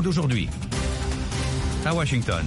Monde aujourd'hui. À Washington.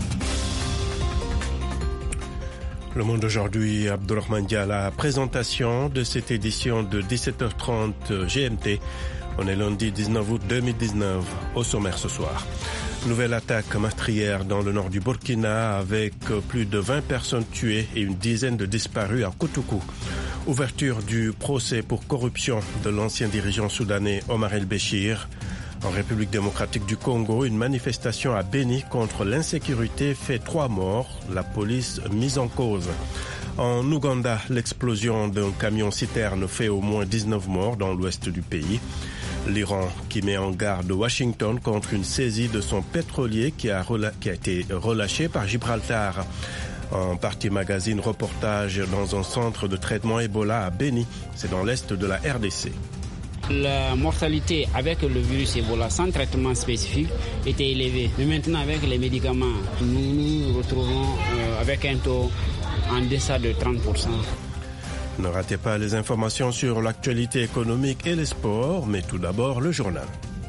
Le Monde aujourd'hui, Abdourahmane Dia, la présentation de cette édition de 17h30 GMT. On est lundi 19 août 2019, au sommaire ce soir. Nouvelle attaque meurtrière dans le nord du Burkina avec plus de 20 personnes tuées et une dizaine de disparus à Koutougou. Ouverture du procès pour corruption de l'ancien dirigeant soudanais Omar el-Béchir. En République démocratique du Congo, une manifestation à Beni contre l'insécurité fait 3 morts, la police mise en cause. En Ouganda, l'explosion d'un camion-citerne fait au moins 19 morts dans l'ouest du pays. L'Iran qui met en garde Washington contre une saisie de son pétrolier qui a été relâché par Gibraltar. En partie magazine, reportage dans un centre de traitement Ebola à Beni, c'est dans l'est de la RDC. La mortalité avec le virus Ebola sans traitement spécifique était élevée. Mais maintenant avec les médicaments, nous nous retrouvons avec un taux en deçà de 30%. Ne ratez pas les informations sur l'actualité économique et les sports, mais tout d'abord le journal.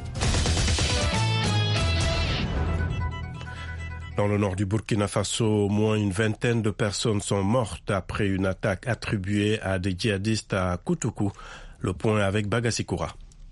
Dans le nord du Burkina Faso, au moins une vingtaine de personnes sont mortes après une attaque attribuée à des djihadistes à Koutougou. Le point avec Bagasikoura.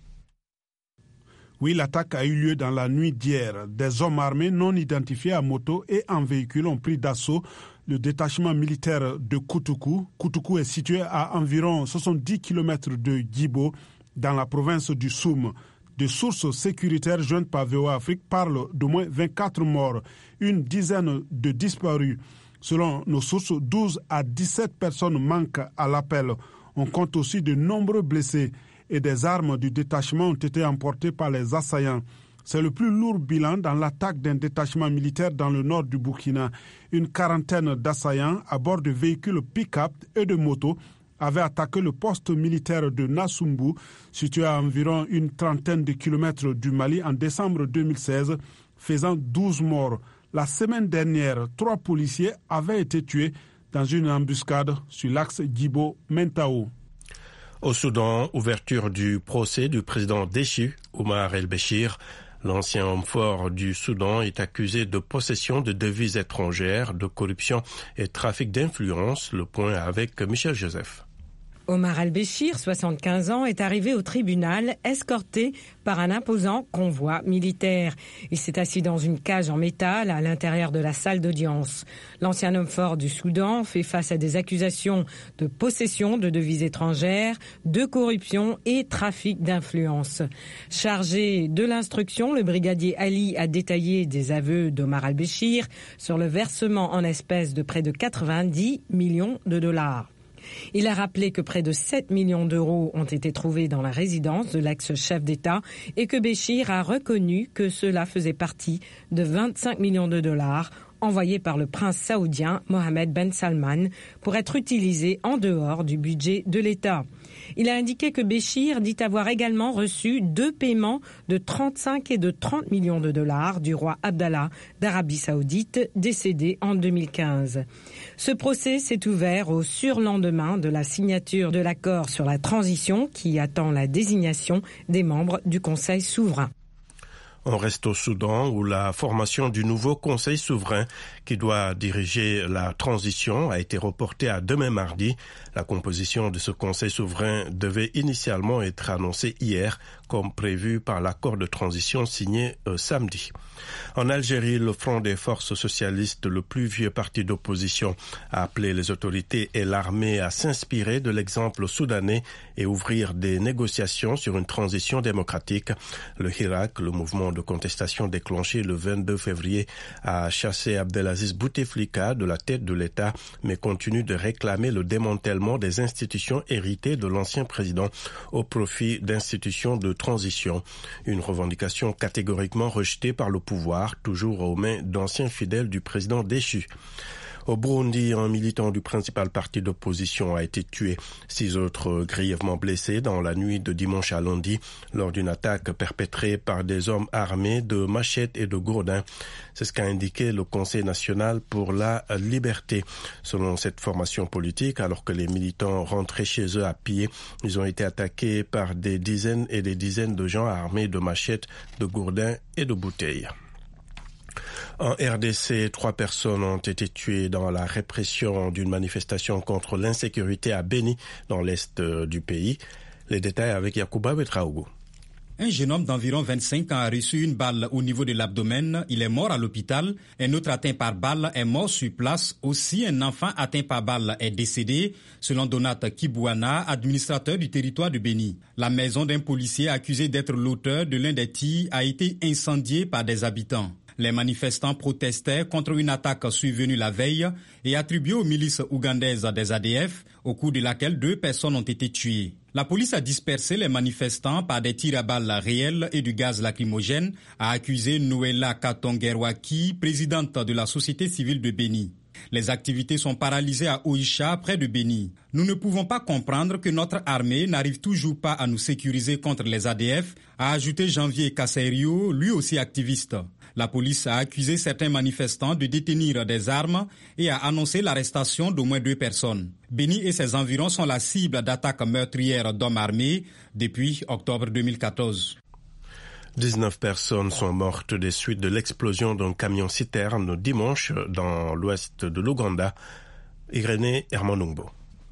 Oui, l'attaque a eu lieu dans la nuit d'hier. Des hommes armés non identifiés à moto et en véhicule ont pris d'assaut le détachement militaire de Koutougou. Koutougou est situé à environ 70 km de Djibo, dans la province du Soum. Des sources sécuritaires jointes par VOA Afrique parlent d'au moins 24 morts, une dizaine de disparus. Selon nos sources, 12 à 17 personnes manquent à l'appel. On compte aussi de nombreux blessés et des armes du détachement ont été emportées par les assaillants. C'est le plus lourd bilan dans l'attaque d'un détachement militaire dans le nord du Burkina. Une quarantaine d'assaillants à bord de véhicules pick-up et de motos avaient attaqué le poste militaire de Nassumbu, situé à environ une trentaine de kilomètres du Mali en décembre 2016, faisant 12 morts. La semaine dernière, 3 policiers avaient été tués dans une embuscade sur l'axe Djibo-Mentao. Au Soudan, ouverture du procès du président déchu, Omar el-Béchir. L'ancien homme fort du Soudan est accusé de possession de devises étrangères, de corruption et trafic d'influence. Le point avec Michel Joseph. Omar el-Béchir, 75 ans, est arrivé au tribunal escorté par un imposant convoi militaire. Il s'est assis dans une cage en métal à l'intérieur de la salle d'audience. L'ancien homme fort du Soudan fait face à des accusations de possession de devises étrangères, de corruption et trafic d'influence. Chargé de l'instruction, le brigadier Ali a détaillé des aveux d'Omar el-Béchir sur le versement en espèces de près de 90 millions de dollars. Il a rappelé que près de 7 millions d'euros ont été trouvés dans la résidence de l'ex-chef d'État et que Béchir a reconnu que cela faisait partie de 25 millions de dollars envoyés par le prince saoudien Mohammed Ben Salman pour être utilisés en dehors du budget de l'État. Il a indiqué que Béchir dit avoir également reçu 2 paiements de 35 et de 30 millions de dollars du roi Abdallah d'Arabie Saoudite, décédé en 2015. Ce procès s'est ouvert au surlendemain de la signature de l'accord sur la transition qui attend la désignation des membres du Conseil souverain. On reste au Soudan où la formation du nouveau Conseil souverain qui doit diriger la transition a été reportée à demain mardi. La composition de ce Conseil souverain devait initialement être annoncée hier, comme prévu par l'accord de transition signé samedi. En Algérie, le Front des forces socialistes, le plus vieux parti d'opposition, a appelé les autorités et l'armée à s'inspirer de l'exemple soudanais et ouvrir des négociations sur une transition démocratique. Le Hirak, le mouvement de contestation déclenché le 22 février, a chassé Abdelaziz Bouteflika de la tête de l'État, mais continue de réclamer le démantèlement des institutions héritées de l'ancien président au profit d'institutions de transition. Une revendication catégoriquement rejetée par le pouvoir, toujours aux mains d'anciens fidèles du président déchu. Au Burundi, un militant du principal parti d'opposition a été tué. 6 autres grièvement blessés dans la nuit de dimanche à lundi lors d'une attaque perpétrée par des hommes armés de machettes et de gourdins. C'est ce qu'a indiqué le Conseil national pour la liberté. Selon cette formation politique, alors que les militants rentraient chez eux à pied, ils ont été attaqués par des dizaines et des dizaines de gens armés de machettes, de gourdins et de bouteilles. En RDC, 3 personnes ont été tuées dans la répression d'une manifestation contre l'insécurité à Beni, dans l'est du pays. Les détails avec Yacouba Betraougou. Un jeune homme d'environ 25 ans a reçu une balle au niveau de l'abdomen. Il est mort à l'hôpital. Un autre atteint par balle est mort sur place. Aussi, un enfant atteint par balle est décédé, selon Donat Kibouana, administrateur du territoire de Beni. La maison d'un policier accusé d'être l'auteur de l'un des tirs a été incendiée par des habitants. Les manifestants protestaient contre une attaque survenue la veille et attribuée aux milices ougandaises des ADF, au cours de laquelle 2 personnes ont été tuées. La police a dispersé les manifestants par des tirs à balles réels et du gaz lacrymogène, a accusé Noëlla Katongerwaki, présidente de la société civile de Beni. Les activités sont paralysées à Oicha, près de Beni. Nous ne pouvons pas comprendre que notre armée n'arrive toujours pas à nous sécuriser contre les ADF, a ajouté Janvier Kasserio, lui aussi activiste. La police a accusé certains manifestants de détenir des armes et a annoncé l'arrestation d'au moins 2 personnes. Beni et ses environs sont la cible d'attaques meurtrières d'hommes armés depuis octobre 2014. 19 personnes sont mortes des suites de l'explosion d'un camion-citerne dimanche dans l'ouest de l'Ouganda. Irénée Hermanungbo.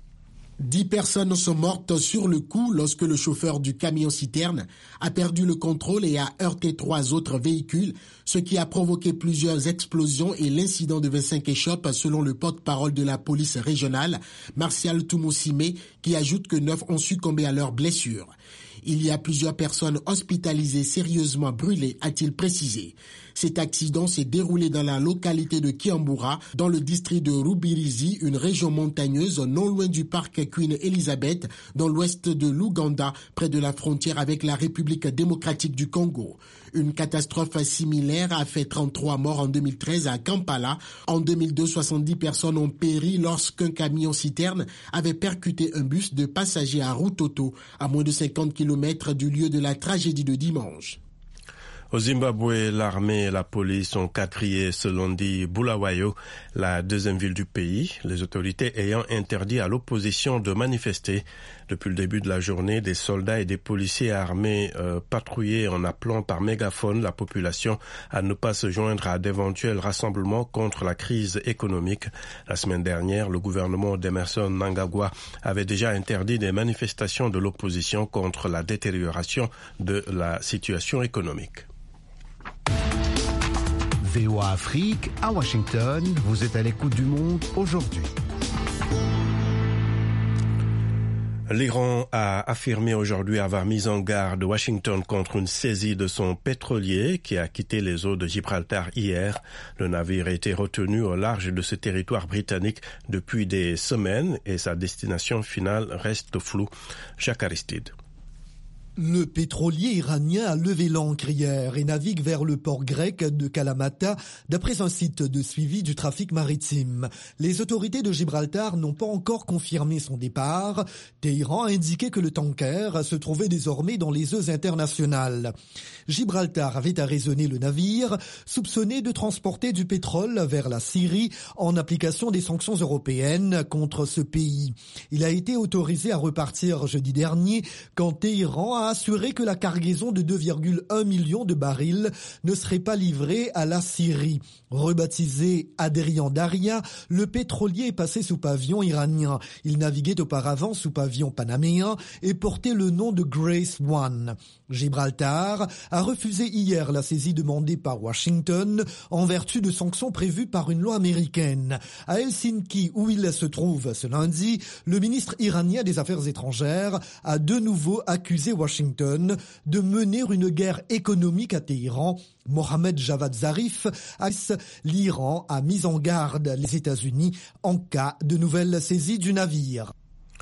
10 personnes sont mortes sur le coup lorsque le chauffeur du camion-citerne a perdu le contrôle et a heurté 3 autres véhicules, ce qui a provoqué plusieurs explosions et l'incident de 25 échoppes selon le porte-parole de la police régionale, Martial Toumousime, qui ajoute que 9 ont succombé à leurs blessures. Il y a plusieurs personnes hospitalisées sérieusement brûlées, a-t-il précisé. Cet accident s'est déroulé dans la localité de Kiambura, dans le district de Rubirizi, une région montagneuse non loin du parc Queen Elizabeth, dans l'ouest de l'Ouganda, près de la frontière avec la République démocratique du Congo. Une catastrophe similaire a fait 33 morts en 2013 à Kampala. En 2002, 70 personnes ont péri lorsqu'un camion-citerne avait percuté un bus de passagers à Rutoto, à moins de 50 km du lieu de la tragédie de dimanche. Au Zimbabwe, l'armée et la police ont quadrillé ce lundi Bulawayo, la deuxième ville du pays, les autorités ayant interdit à l'opposition de manifester. Depuis le début de la journée, des soldats et des policiers armés patrouillaient en appelant par mégaphone la population à ne pas se joindre à d'éventuels rassemblements contre la crise économique. La semaine dernière, le gouvernement d'Emerson Mnangagwa avait déjà interdit des manifestations de l'opposition contre la détérioration de la situation économique. VOA Afrique, à Washington, vous êtes à l'écoute du monde aujourd'hui. L'Iran a affirmé aujourd'hui avoir mis en garde Washington contre une saisie de son pétrolier qui a quitté les eaux de Gibraltar hier. Le navire a été retenu au large de ce territoire britannique depuis des semaines et sa destination finale reste floue. Jacques Aristide. Le pétrolier iranien a levé l'ancre hier et navigue vers le port grec de Kalamata, d'après un site de suivi du trafic maritime. Les autorités de Gibraltar n'ont pas encore confirmé son départ. Téhéran a indiqué que le tanker se trouvait désormais dans les eaux internationales. Gibraltar avait arraisonné le navire, soupçonné de transporter du pétrole vers la Syrie en application des sanctions européennes contre ce pays. Il a été autorisé à repartir jeudi dernier quand Téhéran a assuré que la cargaison de 2,1 millions de barils ne serait pas livrée à la Syrie. Rebaptisé Adrian Daria, le pétrolier est passé sous pavillon iranien. Il naviguait auparavant sous pavillon panaméen et portait le nom de Grace One. Gibraltar a refusé hier la saisie demandée par Washington en vertu de sanctions prévues par une loi américaine. À Helsinki, où il se trouve ce lundi, le ministre iranien des Affaires étrangères a de nouveau accusé Washington de mener une guerre économique à Téhéran. Mohamed Javad Zarif, l'Iran a mis en garde les États-Unis en cas de nouvelle saisie du navire.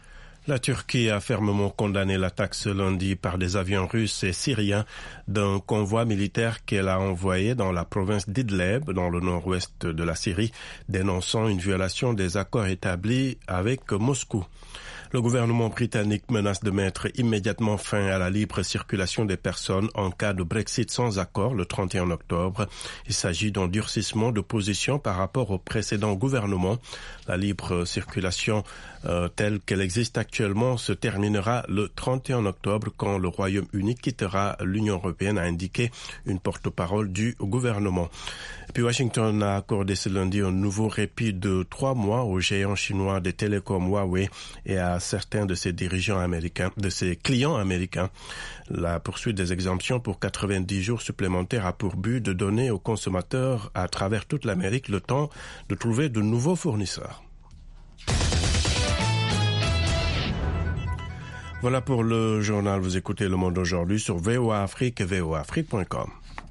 La Turquie a fermement condamné l'attaque ce lundi par des avions russes et syriens d'un convoi militaire qu'elle a envoyé dans la province d'Idlib, dans le nord-ouest de la Syrie, dénonçant une violation des accords établis avec Moscou. Le gouvernement britannique menace de mettre immédiatement fin à la libre circulation des personnes en cas de Brexit sans accord le 31 octobre. Il s'agit d'un durcissement de position par rapport au précédent gouvernement. La libre circulation telle qu'elle existe actuellement se terminera le 31 octobre quand le Royaume-Uni quittera l'Union européenne, a indiqué une porte-parole du gouvernement. Et puis Washington a accordé ce lundi un nouveau répit de 3 mois au géant chinois des télécoms Huawei et à certains de ses dirigeants américains, de ses clients américains. La poursuite des exemptions pour 90 jours supplémentaires a pour but de donner aux consommateurs à travers toute l'Amérique le temps de trouver de nouveaux fournisseurs. Voilà pour le journal. Vous écoutez Le Monde aujourd'hui sur VOA Afrique et voaafrique.com.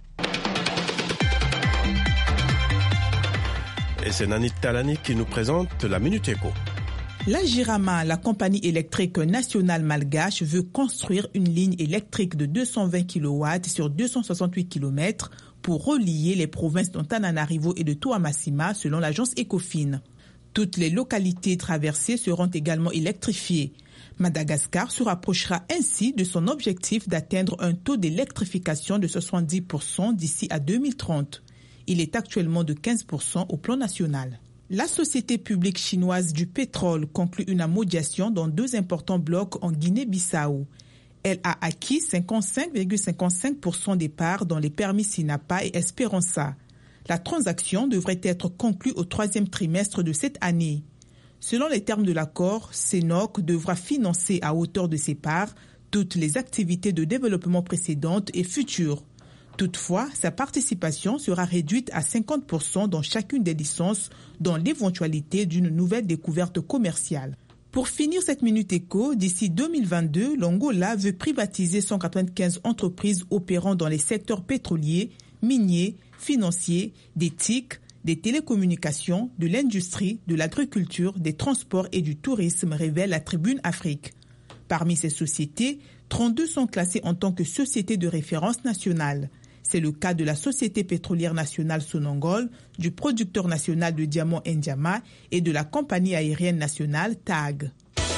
Et c'est Nanit Talani qui nous présente la Minute Éco. La Jirama, la compagnie électrique nationale malgache, veut construire une ligne électrique de 220 kW sur 268 km pour relier les provinces d'Antananarivo et de Toamasima selon l'agence Ecofin. Toutes les localités traversées seront également électrifiées. Madagascar se rapprochera ainsi de son objectif d'atteindre un taux d'électrification de 70% d'ici à 2030. Il est actuellement de 15% au plan national. La société publique chinoise du pétrole conclut une amodiation dans 2 importants blocs en Guinée-Bissau. Elle a acquis 55,55% des parts dans les permis Sinapa et Esperança. La transaction devrait être conclue au 3e trimestre de cette année. Selon les termes de l'accord, CNOOC devra financer à hauteur de ses parts toutes les activités de développement précédentes et futures. Toutefois, sa participation sera réduite à 50% dans chacune des licences dans l'éventualité d'une nouvelle découverte commerciale. Pour finir cette Minute Éco, d'ici 2022, l'Angola veut privatiser 195 entreprises opérant dans les secteurs pétroliers, miniers, financiers, des TIC, des télécommunications, de l'industrie, de l'agriculture, des transports et du tourisme, révèle la Tribune Afrique. Parmi ces sociétés, 32 sont classées en tant que sociétés de référence nationale. C'est le cas de la Société pétrolière nationale Sonangol, du producteur national de diamants Ndiama et de la compagnie aérienne nationale TAG.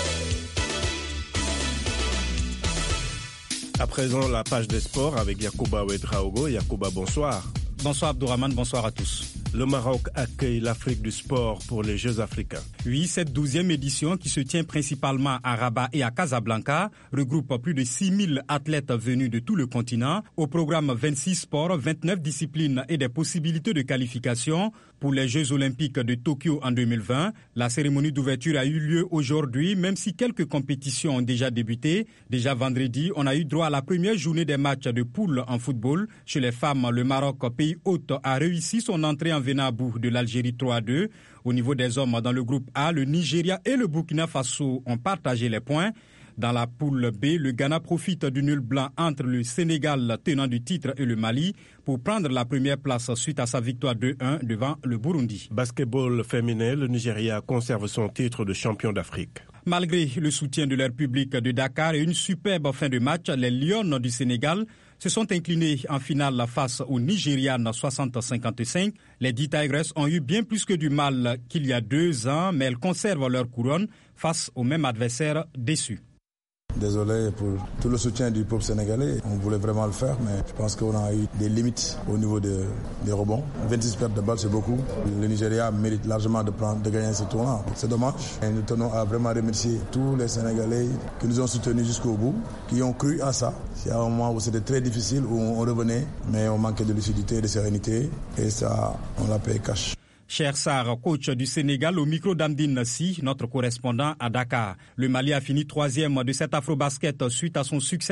À présent, la page des sports avec Yacouba Ouedraogo. Yacouba, bonsoir. Bonsoir Abdourahmane, bonsoir à tous. Le Maroc accueille l'Afrique du sport pour les Jeux africains. Oui, cette 12e édition qui se tient principalement à Rabat et à Casablanca regroupe plus de 6000 athlètes venus de tout le continent. Au programme 26 sports, 29 disciplines et des possibilités de qualification pour les Jeux olympiques de Tokyo en 2020. La cérémonie d'ouverture a eu lieu aujourd'hui, même si quelques compétitions ont déjà débuté. Déjà vendredi, on a eu droit à la première journée des matchs de poule en football. Chez les femmes, le Maroc, pays hôte, a réussi son entrée en venant à bout de l'Algérie 3-2. Au niveau des hommes, dans le groupe A, le Nigeria et le Burkina Faso ont partagé les points. Dans la poule B, le Ghana profite du nul blanc entre le Sénégal, tenant du titre, et le Mali pour prendre la première place suite à sa victoire 2-1 devant le Burundi. Basketball féminin, le Nigeria conserve son titre de champion d'Afrique. Malgré le soutien de leur public de Dakar et une superbe fin de match, les Lions du Sénégal se sont inclinés en finale face aux Nigérianes 60-55. Les 10 Tigres ont eu bien plus que du mal qu'il y a 2 ans, mais elles conservent leur couronne face au même adversaire déçu. Désolé pour tout le soutien du peuple sénégalais. On voulait vraiment le faire, mais je pense qu'on a eu des limites au niveau des rebonds. 26 pertes de balles, c'est beaucoup. Le Nigeria mérite largement de gagner ce tournoi. C'est dommage. Et nous tenons à vraiment remercier tous les Sénégalais qui nous ont soutenus jusqu'au bout, qui ont cru à ça. C'est un moment où c'était très difficile, où on revenait, mais on manquait de lucidité et de sérénité. Et ça, on l'a payé cash. Cher Sarr, coach du Sénégal, au micro d'Amdine Nassi, notre correspondant à Dakar. Le Mali a fini 3e de cet Afrobasket suite à son succès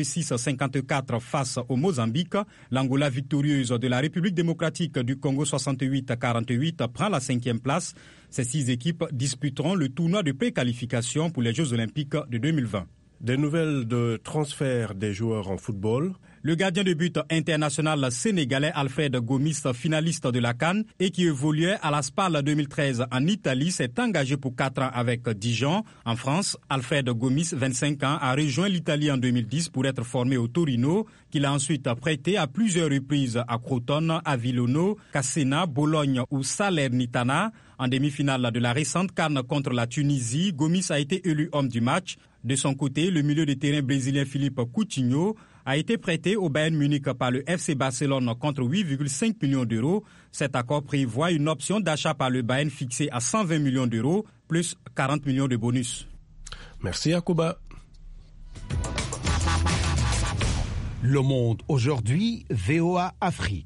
66-54 face au Mozambique. L'Angola victorieuse de la République démocratique du Congo 68-48 prend la 5e place. Ces 6 équipes disputeront le tournoi de préqualification pour les Jeux olympiques de 2020. Des nouvelles de transfert des joueurs en football. Le gardien de but international sénégalais Alfred Gomis, finaliste de la CAN et qui évoluait à la Spal 2013 en Italie, s'est engagé pour 4 ans avec Dijon. En France, Alfred Gomis, 25 ans, a rejoint l'Italie en 2010 pour être formé au Torino, qu'il a ensuite prêté à plusieurs reprises à Crotone, Avellino, Cassena, Bologne ou Salernitana. En demi-finale de la récente CAN contre la Tunisie, Gomis a été élu homme du match. De son côté, le milieu de terrain brésilien Philippe Coutinho a été prêté au Bayern Munich par le FC Barcelone contre 8,5 millions d'euros. Cet accord prévoit une option d'achat par le Bayern fixée à 120 millions d'euros, plus 40 millions de bonus. Merci Yacouba. Le Monde aujourd'hui, VOA Afrique.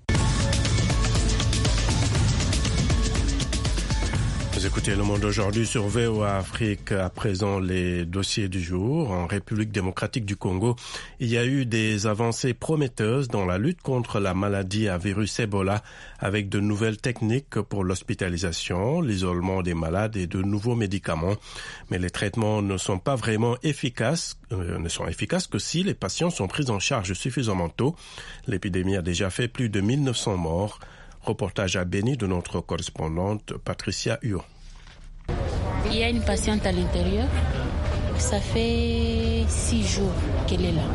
Vous écoutez Le Monde aujourd'hui sur VOA Afrique. À présent, les dossiers du jour. En République démocratique du Congo, il y a eu des avancées prometteuses dans la lutte contre la maladie à virus Ebola, avec de nouvelles techniques pour l'hospitalisation, l'isolement des malades et de nouveaux médicaments. Mais les traitements ne sont pas vraiment efficaces, ne sont efficaces que si les patients sont pris en charge suffisamment tôt. L'épidémie a déjà fait plus de 1900 morts. Reportage à Béni de notre correspondante Patricia Huon. Il y a une patiente à l'intérieur. Ça fait 6 jours qu'elle est là.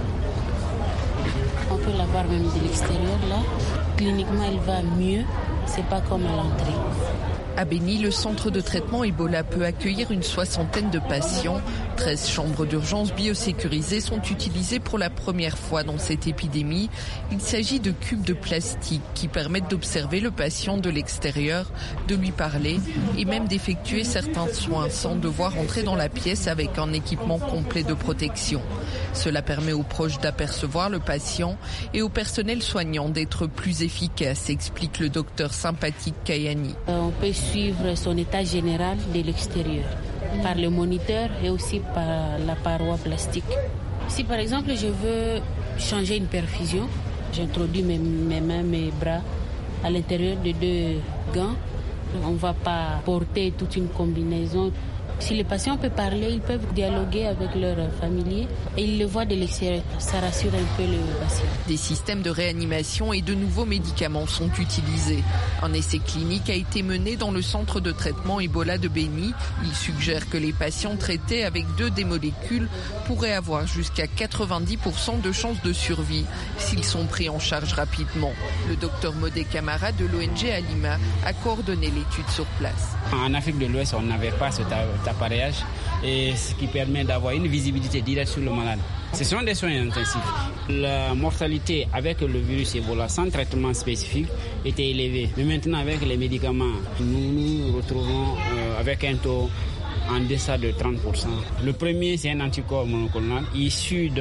On peut la voir même de l'extérieur là. Cliniquement, elle va mieux. C'est pas comme à l'entrée. À Béni, le centre de traitement Ebola peut accueillir une 60aine de patients. 13 chambres d'urgence biosécurisées sont utilisées pour la première fois dans cette épidémie. Il s'agit de cubes de plastique qui permettent d'observer le patient de l'extérieur, de lui parler et même d'effectuer certains soins sans devoir entrer dans la pièce avec un équipement complet de protection. Cela permet aux proches d'apercevoir le patient et au personnel soignant d'être plus efficace, explique le docteur Sympathique Kayani. On peut suivre son état général de l'extérieur par le moniteur et aussi par la paroi plastique. Si par exemple je veux changer une perfusion, j'introduis mes mains, mes bras à l'intérieur de 2 gants. On ne va pas porter toute une combinaison. Si les patients peuvent parler, ils peuvent dialoguer avec leurs familiers et ils le voient de l'extérieur. Ça rassure un peu le patient. Des systèmes de réanimation et de nouveaux médicaments sont utilisés. Un essai clinique a été mené dans le centre de traitement Ebola de Béni. Il suggère que les patients traités avec 2 des molécules pourraient avoir jusqu'à 90% de chances de survie s'ils sont pris en charge rapidement. Le docteur Modé Camara de l'ONG Alima a coordonné l'étude sur place. En Afrique de l'Ouest, on n'avait pas cet appareillage et ce qui permet d'avoir une visibilité directe sur le malade. Ce sont des soins intensifs. La mortalité avec le virus Ebola sans traitement spécifique était élevée. Mais maintenant, avec les médicaments, nous nous retrouvons avec un taux en deçà de 30%. Le premier, c'est un anticorps monoclonal issu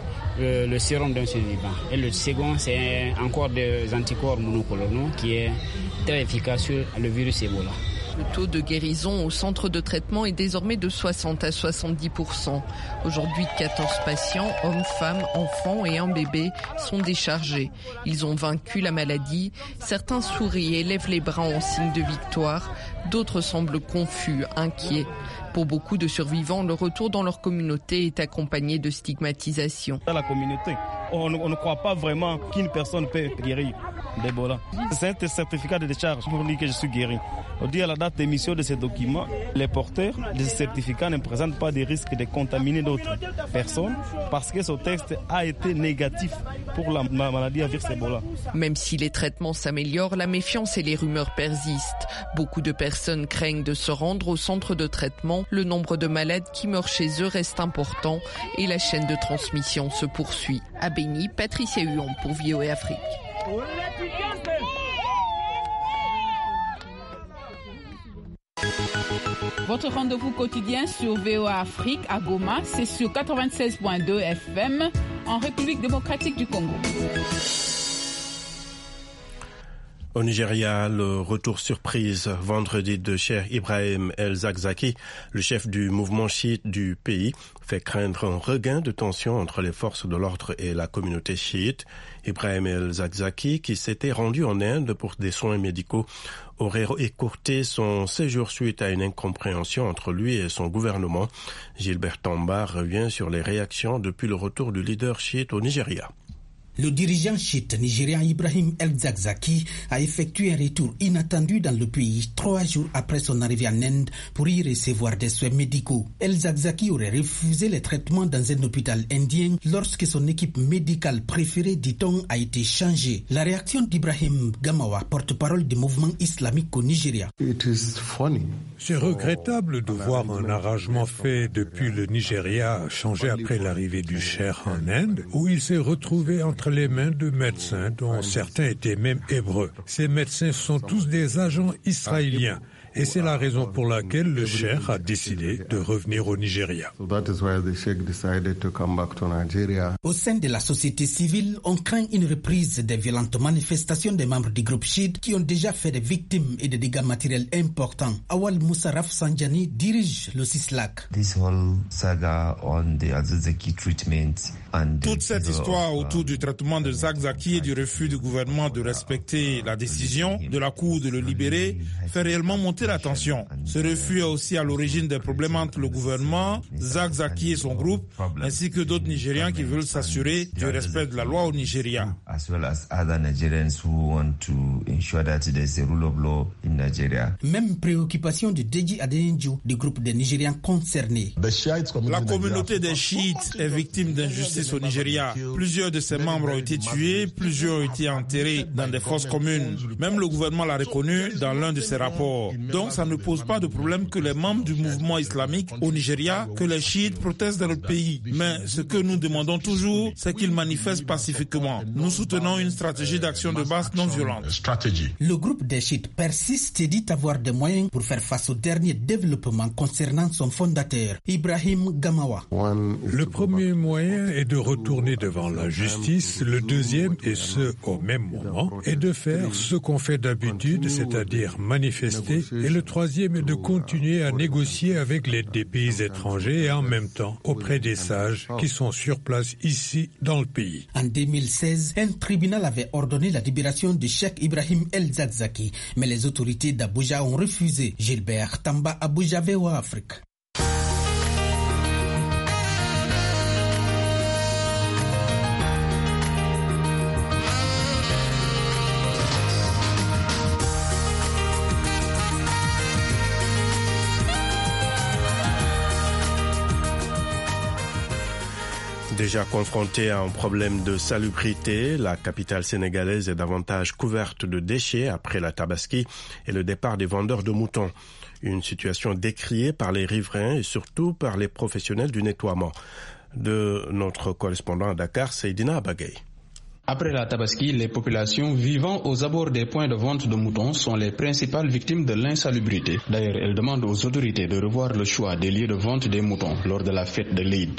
le sérum d'un survivant. Et le second, c'est encore des anticorps monoclonaux qui est très efficace sur le virus Ebola. Le taux de guérison au centre de traitement est désormais de 60 à 70%. Aujourd'hui, 14 patients, hommes, femmes, enfants et un bébé, sont déchargés. Ils ont vaincu la maladie. Certains sourient et lèvent les bras en signe de victoire. D'autres semblent confus, inquiets. Pour beaucoup de survivants, le retour dans leur communauté est accompagné de stigmatisation. Dans la communauté, on ne croit pas vraiment qu'une personne peut guérir d'Ebola. C'est un certificat de décharge pour dire que je suis guéri. On dit à la date d'émission de ces documents, les porteurs de ce certificat ne présentent pas de risque de contaminer d'autres personnes parce que ce texte a été négatif pour la maladie à virus Ebola. Même si les traitements s'améliorent, la méfiance et les rumeurs persistent. Beaucoup de personnes craignent de se rendre au centre de traitement. Le nombre de malades qui meurent chez eux reste important et la chaîne de transmission se poursuit. À Béni, Patricia Huon pour VOA Afrique. Votre rendez-vous quotidien sur VOA Afrique à Goma, c'est sur 96.2 FM en République démocratique du Congo. Au Nigeria, le retour surprise vendredi de Cheikh Ibrahim El-Zakzaki, le chef du mouvement chiite du pays, fait craindre un regain de tension entre les forces de l'ordre et la communauté chiite. Ibrahim El-Zakzaki, qui s'était rendu en Inde pour des soins médicaux, aurait écourté son séjour suite à une incompréhension entre lui et son gouvernement. Gilbert Tamba revient sur les réactions depuis le retour du leader chiite au Nigeria. Le dirigeant chiite nigérian Ibrahim El-Zakzaki a effectué un retour inattendu dans le pays 3 jours après son arrivée en Inde pour y recevoir des soins médicaux. El-Zakzaki aurait refusé les traitements dans un hôpital indien lorsque son équipe médicale préférée, dit-on, a été changée. La réaction d'Ibrahim Gamawa, porte-parole du mouvement islamique au Nigeria. C'est regrettable de voir un arrangement fait depuis le Nigeria changer après l'arrivée du cheikh en Inde, où il s'est retrouvé entre les mains de médecins dont certains étaient même hébreux. Ces médecins sont tous des agents israéliens. Et c'est la raison pour laquelle le cheikh a décidé de revenir au Nigeria. Au sein de la société civile, on craint une reprise des violentes manifestations des membres du groupe chiite qui ont déjà fait des victimes et des dégâts matériels importants. Awal Moussa Rafsanjani dirige le CISLAC. Toute cette histoire autour du traitement de Zakzaki et du refus du gouvernement de respecter la décision de la Cour de le libérer fait réellement monter la tension. Ce refus est aussi à l'origine des problèmes entre le gouvernement, Zakzaki et son groupe, ainsi que d'autres Nigérians qui veulent s'assurer du respect de la loi au Nigeria. Même préoccupation de Deji Adenju, du groupe des Nigériens concernés. La communauté des chiites est victime d'injustice au Nigeria. Plusieurs de ses membres ont été tués, plusieurs ont été enterrés dans des fosses communes. Même le gouvernement l'a reconnu dans l'un de ses rapports. Donc ça ne pose pas de problème que les membres du mouvement islamique au Nigeria, que les chiites protestent dans le pays. Mais ce que nous demandons toujours, c'est qu'ils manifestent pacifiquement. Nous soutenons une stratégie d'action de base non violente. Le groupe des chiites persiste et dit avoir des moyens pour faire face aux derniers développements concernant son fondateur, Ibrahim Gamawa. Le premier moyen est de retourner devant la justice. Le deuxième, et ce au même moment, est de faire ce qu'on fait d'habitude, c'est-à-dire manifester. Et le troisième est de continuer à négocier avec des pays étrangers et en même temps auprès des sages qui sont sur place ici dans le pays. En 2016, un tribunal avait ordonné la libération du cheikh Ibrahim El-Zakzaki, mais les autorités d'Abuja ont refusé. Gilbert Tamba, Abuja, VOA Afrique. Déjà confrontée à un problème de salubrité, la capitale sénégalaise est davantage couverte de déchets après la Tabaski et le départ des vendeurs de moutons. Une situation décriée par les riverains et surtout par les professionnels du nettoiement. De notre correspondant à Dakar, Seydina Abagay. Après la Tabaski, les populations vivant aux abords des points de vente de moutons sont les principales victimes de l'insalubrité. D'ailleurs, elles demandent aux autorités de revoir le choix des lieux de vente des moutons lors de la fête de l'Eid.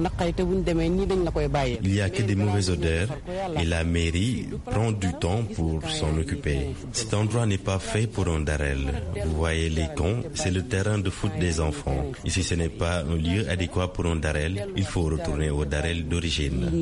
Il n'y a que des mauvaises odeurs et la mairie prend du temps pour s'en occuper. Cet endroit n'est pas fait pour un darel. Vous voyez les camps, c'est le terrain de foot des enfants. Ici, ce n'est pas un lieu adéquat pour un darel. Il faut retourner au darel d'origine.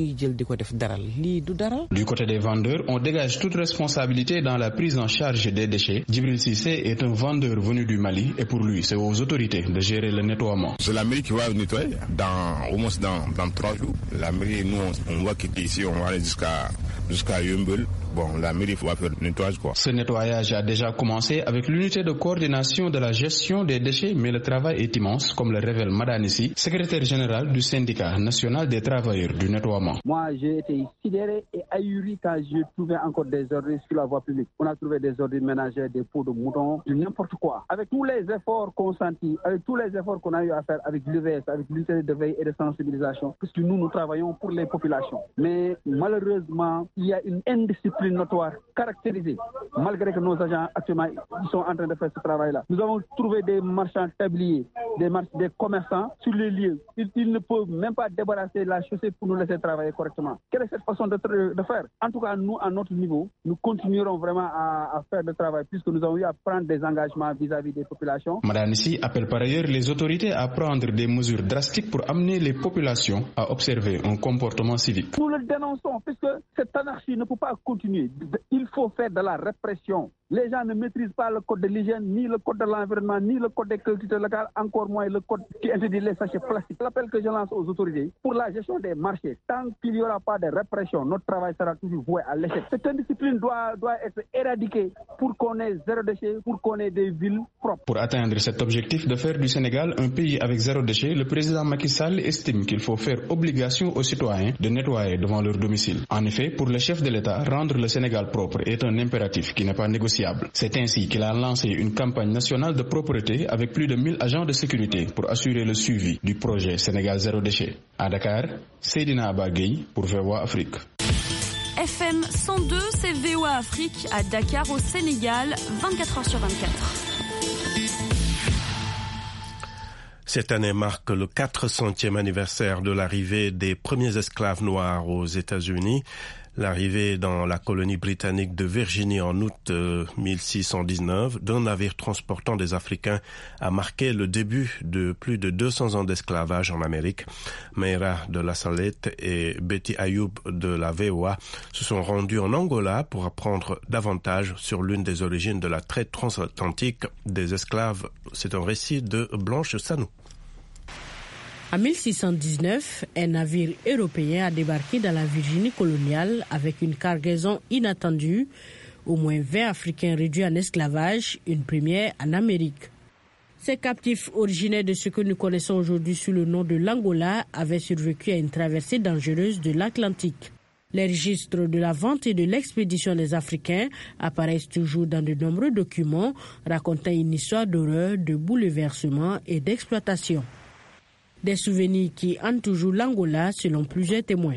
Du côté des vendeurs, on dégage toute responsabilité dans la prise en charge des déchets. Djibril Sissé est un vendeur venu du Mali et pour lui, c'est aux autorités de gérer le nettoiement. C'est la mairie qui va nettoyer au moins dans 3 jours. La mairie, nous, on voit qu'ici, on va aller jusqu'à Yumbel. Bon, la mairie va faire le nettoyage, quoi. Ce nettoyage a déjà commencé avec l'unité de coordination de la gestion des déchets, mais le travail est immense, comme le révèle Madanissi, secrétaire général du syndicat national des travailleurs du nettoiement. Moi, j'ai été sidéré et ahuri quand j'ai trouvé encore des ordures sur la voie publique. On a trouvé des ordures ménagères, des pots de moutons, n'importe quoi. Avec tous les efforts consentis, avec tous les efforts qu'on a eu à faire avec l'UVS, avec l'unité de veille et de sensibilisation, puisque nous travaillons pour les populations. Mais malheureusement, il y a une indiscipline notoire caractérisée, malgré que nos agents actuellement ils sont en train de faire ce travail-là. Nous avons trouvé des marchands tabliers, des commerçants sur les lieux. Ils ne peuvent même pas débarrasser la chaussée pour nous laisser travailler correctement. Quelle est cette façon de faire? En tout cas, nous, à notre niveau, nous continuerons vraiment à faire le travail puisque nous avons eu à prendre des engagements vis-à-vis des populations. Madame Nissi appelle par ailleurs les autorités à prendre des mesures drastiques pour amener les populations à observer un comportement civique. Nous le dénonçons puisque cette anarchie ne peut pas continuer. Il faut faire de la répression. Les gens ne maîtrisent pas le code de l'hygiène, ni le code de l'environnement, ni le code des collectivités locales, encore moins le code qui interdit les sachets plastiques. L'appel que je lance aux autorités pour la gestion des marchés, tant qu'il n'y aura pas de répression, notre travail sera toujours voué à l'échec. Cette indiscipline doit être éradiquée pour qu'on ait zéro déchet, pour qu'on ait des villes propres. Pour atteindre cet objectif de faire du Sénégal un pays avec zéro déchet, le président Macky Sall estime qu'il faut faire obligation aux citoyens de nettoyer devant leur domicile. En effet, pour le chef de l'État, rendre le Sénégal propre est un impératif qui n'est pas négociable. C'est ainsi qu'il a lancé une campagne nationale de propreté avec plus de 1000 agents de sécurité pour assurer le suivi du projet Sénégal zéro déchet. À Dakar, Seydina Abagui pour VOA Afrique. FM 102, c'est VOA Afrique à Dakar au Sénégal, 24h sur 24. Cette année marque le 400e anniversaire de l'arrivée des premiers esclaves noirs aux États-Unis. L'arrivée dans la colonie britannique de Virginie en août 1619 d'un navire transportant des Africains a marqué le début de plus de 200 ans d'esclavage en Amérique. Meira de la Salette et Betty Ayoub de la VOA se sont rendus en Angola pour apprendre davantage sur l'une des origines de la traite transatlantique des esclaves. C'est un récit de Blanche Sanou. En 1619, un navire européen a débarqué dans la Virginie coloniale avec une cargaison inattendue, au moins 20 Africains réduits en esclavage, une première en Amérique. Ces captifs originaires de ce que nous connaissons aujourd'hui sous le nom de l'Angola avaient survécu à une traversée dangereuse de l'Atlantique. Les registres de la vente et de l'expédition des Africains apparaissent toujours dans de nombreux documents racontant une histoire d'horreur, de bouleversement et d'exploitation. Des souvenirs qui hantent toujours l'Angola selon plusieurs témoins.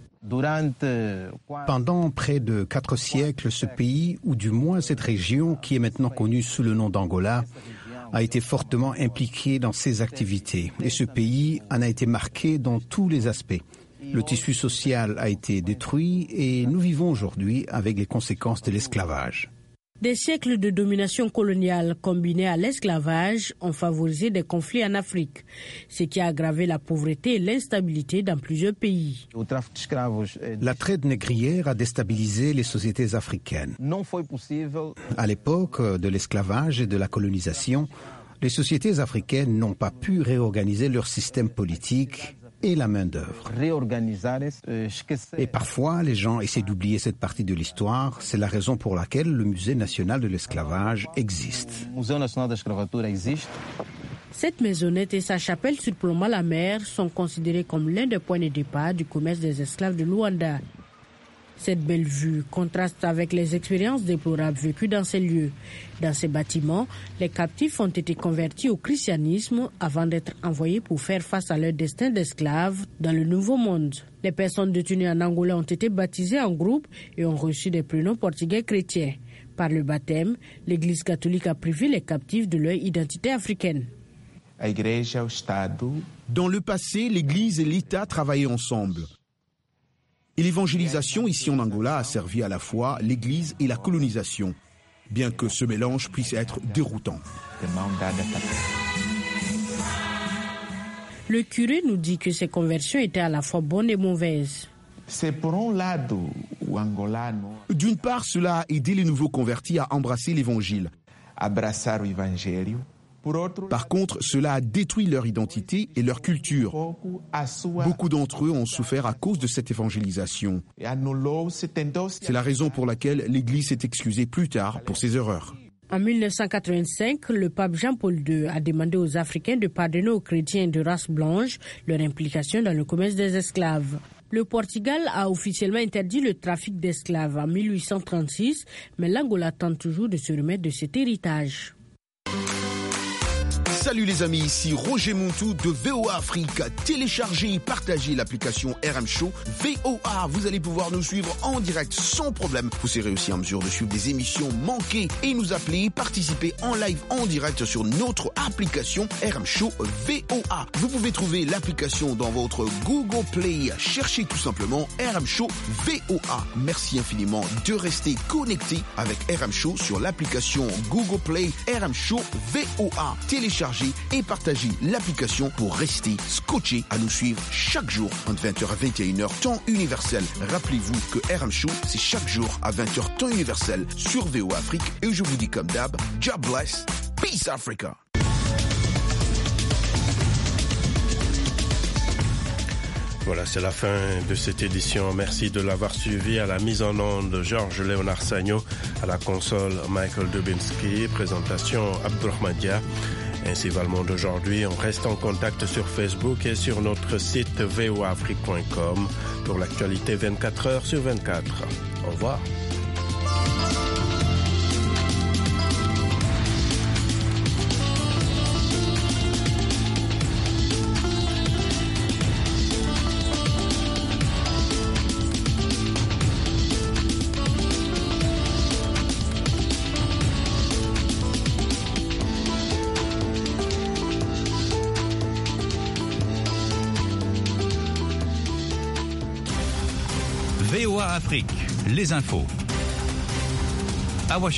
Pendant près de 4 siècles, ce pays, ou du moins cette région qui est maintenant connue sous le nom d'Angola, a été fortement impliqué dans ces activités. Et ce pays en a été marqué dans tous les aspects. Le tissu social a été détruit et nous vivons aujourd'hui avec les conséquences de l'esclavage. Des siècles de domination coloniale combinés à l'esclavage ont favorisé des conflits en Afrique, ce qui a aggravé la pauvreté et l'instabilité dans plusieurs pays. La traite négrière a déstabilisé les sociétés africaines. À l'époque de l'esclavage et de la colonisation, les sociétés africaines n'ont pas pu réorganiser leur système politique et la main-d'œuvre. Et parfois, les gens essaient d'oublier cette partie de l'histoire. C'est la raison pour laquelle le Musée national de l'esclavage existe. Cette maisonnette et sa chapelle surplombant la mer sont considérées comme l'un des points de départ du commerce des esclaves de Luanda. Cette belle vue contraste avec les expériences déplorables vécues dans ces lieux. Dans ces bâtiments, les captifs ont été convertis au christianisme avant d'être envoyés pour faire face à leur destin d'esclaves dans le Nouveau Monde. Les personnes détenues en Angola ont été baptisées en groupe et ont reçu des prénoms portugais chrétiens. Par le baptême, l'Église catholique a privé les captifs de leur identité africaine. Dans le passé, l'Église et l'État travaillaient ensemble. Et l'évangélisation ici en Angola a servi à la fois l'Église et la colonisation, bien que ce mélange puisse être déroutant. Le curé nous dit que ces conversions étaient à la fois bonnes et mauvaises. D'une part, cela a aidé les nouveaux convertis à embrasser l'Évangile. Par contre, cela a détruit leur identité et leur culture. Beaucoup d'entre eux ont souffert à cause de cette évangélisation. C'est la raison pour laquelle l'Église s'est excusée plus tard pour ses erreurs. En 1985, le pape Jean-Paul II a demandé aux Africains de pardonner aux chrétiens de race blanche leur implication dans le commerce des esclaves. Le Portugal a officiellement interdit le trafic d'esclaves en 1836, mais l'Angola tente toujours de se remettre de cet héritage. Salut les amis, ici Roger Montou de VOA Afrique. Téléchargez et partagez l'application RM Show VOA. Vous allez pouvoir nous suivre en direct sans problème. Vous serez aussi en mesure de suivre des émissions manquées et nous appeler, participer en live en direct sur notre application RM Show VOA. Vous pouvez trouver l'application dans votre Google Play. Cherchez tout simplement RM Show VOA. Merci infiniment de rester connecté avec RM Show sur l'application Google Play RM Show VOA. Téléchargez téléchargez et partagez l'application pour rester scotché à nous suivre chaque jour entre 20h à 21h, temps universel. Rappelez-vous que RM Show, c'est chaque jour à 20h, temps universel sur VOA Afrique. Et je vous dis comme d'hab, God bless, peace Africa. Voilà, c'est la fin de cette édition. Merci de l'avoir suivi. À la mise en onde, Georges-Léonard Sagno. À la console, Michael Dubinski. Présentation, Abdurrahman Dia. Ainsi va le monde aujourd'hui. On reste en contact sur Facebook et sur notre site voaafrique.com pour l'actualité 24 heures sur 24. Au revoir. VOA Afrique, les infos. À Washington.